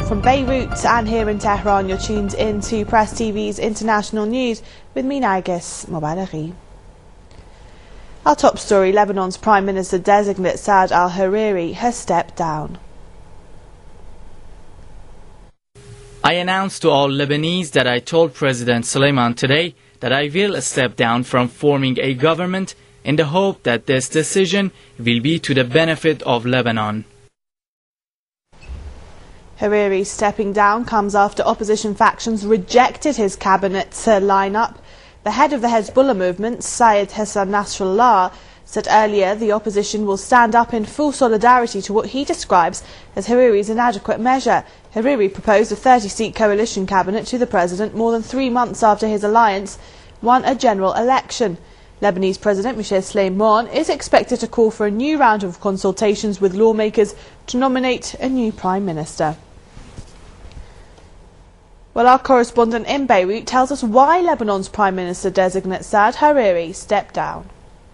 from Beirut and here in Tehran, you're tuned in to Press TV's International News with me, Nargis Mobalaghi. Our top story, Lebanon's Prime Minister-designate Saad al-Hariri has stepped down. I announced to all Lebanese that I told President Suleiman today that I will step down from forming a government in the hope that this decision will be to the benefit of Lebanon. Hariri stepping down comes after opposition factions rejected his cabinet lineup. The head of the Hezbollah movement, Syed Hassan Nasrallah, said earlier the opposition will stand up in full solidarity to what he describes as Hariri's inadequate measure. Hariri proposed a 30-seat coalition cabinet to the president more than 3 months after his alliance won a general election. Lebanese President Michel Sleiman is expected to call for a new round of consultations with lawmakers to nominate a new prime minister. Well, our correspondent in Beirut tells us why Lebanon's Prime Minister-designate Saad Hariri stepped down.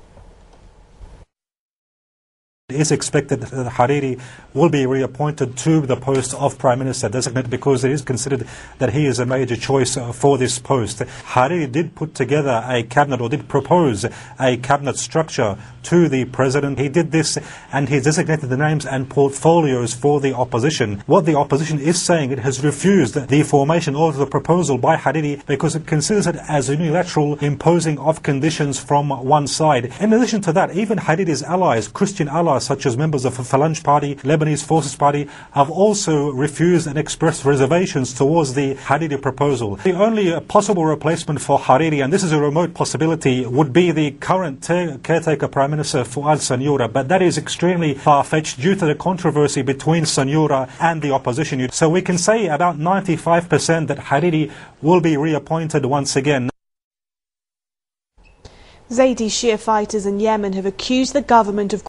It is expected that Hariri will be reappointed to the post of Prime Minister designate because it is considered that he is a major choice for this post. Hariri did put together a cabinet, or did propose a cabinet structure to the president. He did this and he designated the names and portfolios for the opposition. What the opposition is saying, it has refused the formation or the proposal by Hariri because it considers it as a unilateral imposing of conditions from one side. In addition to that, even Hariri's allies, Christian allies such as members of the Phalange Party, Lebanese Forces Party, have also refused and expressed reservations towards the Hariri proposal. The only possible replacement for Hariri, and this is a remote possibility, would be the current caretaker Prime Minister Fouad Sanyura, but that is extremely far-fetched due to the controversy between Sanyura and the opposition. So we can say about 95% that Hariri will be reappointed once again. Zaidi Shia fighters in Yemen have accused the government of